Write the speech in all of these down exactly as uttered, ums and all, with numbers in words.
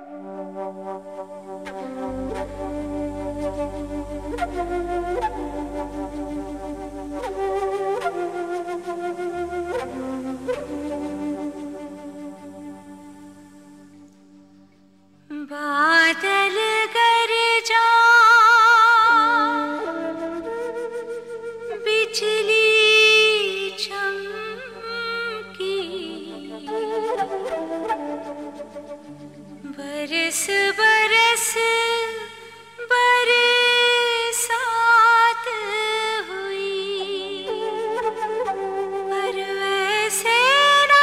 बादल गरजा बिजली चमकी बरस बरस बरसात हुई पर वैसे ना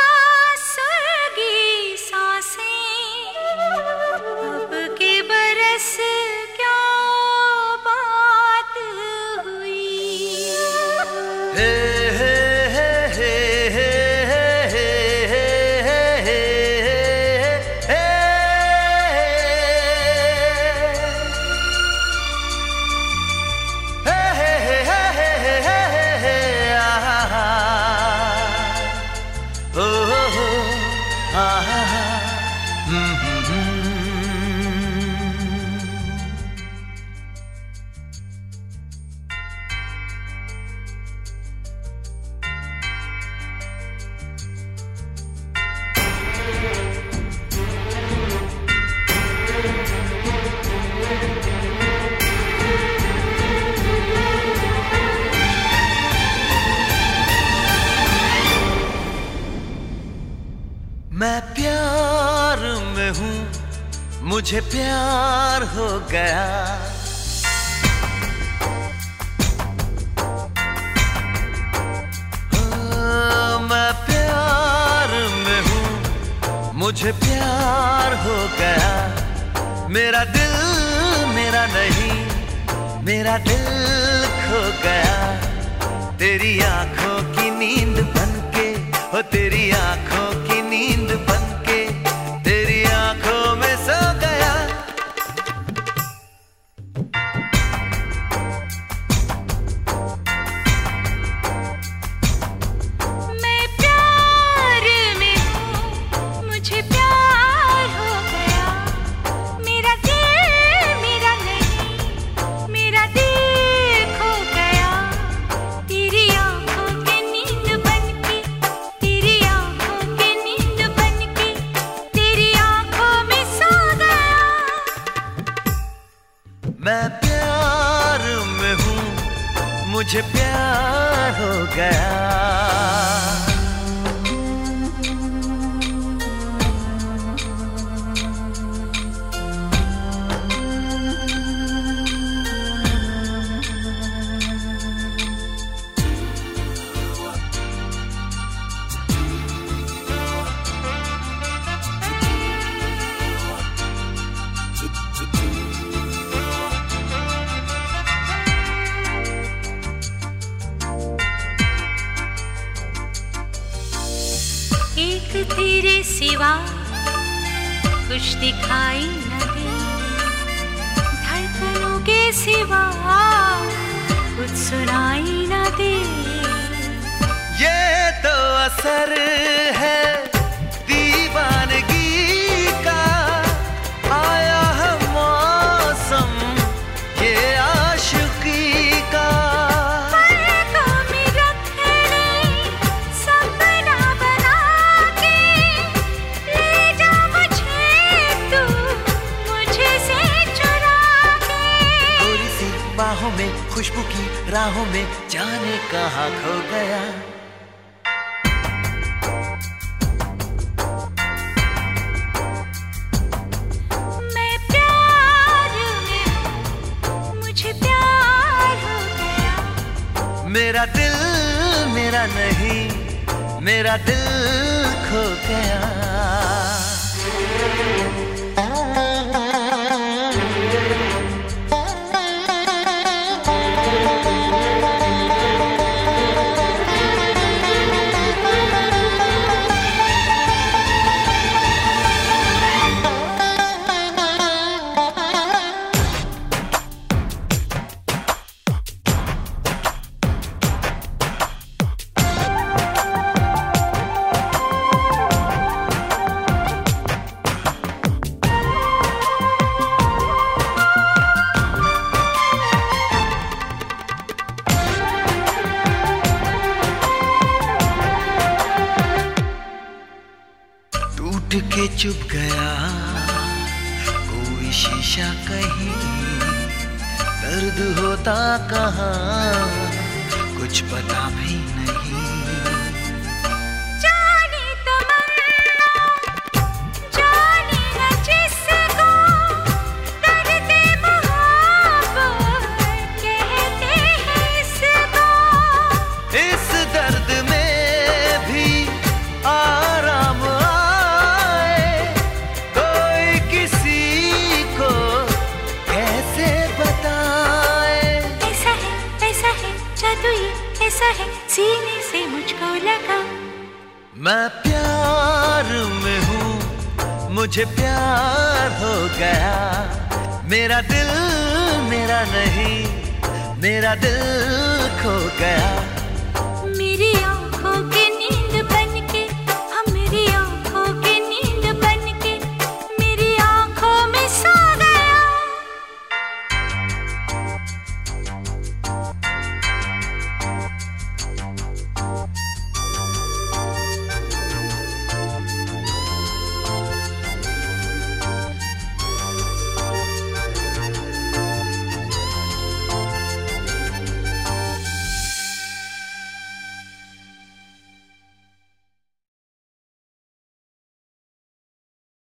सर्गी सांसें अब के बरस क्या बात हुई। हे हे हे हे हे हे हे हे मैं प्यार में हूँ, मुझे प्यार हो गया। ओ, मैं प्यार में हूँ, मुझे प्यार हो गया। मेरा दिल मेरा नहीं, मेरा दिल खो गया। तेरी आंखों की नींद बनके, हो तेरी आंखों की नींद बनके, तेरी आंखों में सो गया। मैं प्यार में हूँ, मुझे प्यार हो गया। मेरा दिल मेरा नहीं, मेरा दिल खो गया। तेरी आंखों की नींद बनके, तेरी आंखों की नींद बनके, तेरी आंखों में सो गया। मैं प्यार में हूँ, मुझे प्यार हो गया। एक तेरे सिवा कुछ दिखाई न दे, धड़कनों के सिवा कुछ सुनाई न दे। ये तो असर है दीवानगी का, आया है मौसम ये आशिकी का। पलकों में रख ले सपना बना के, ले जा मुझे तू मुझे से चुरा के। थोड़ी सी बाहों में खुशबू की राहों में, जाने कहाँ खो गया। मैं प्यार में हूँ, मुझे प्यार हो गया। मेरा दिल मेरा नहीं, मेरा दिल खो गया। उठ के चुप गया कोई शीशा कहीं, दर्द होता कहाँ कुछ पता भी नहीं। जाने तमन्ना जाने न जिसको दर्द मोहब्बत कहते हैं इसको। इस दर्द में भी आराम आए कोई किसी को कैसे बताए। ऐसा है ऐसा है जादू ये ऐसा है सीने से मुझको लगा। मैं प्यार में हूँ मुझे प्यार हो गया, मेरा दिल मेरा नहीं मेरा दिल खो गया।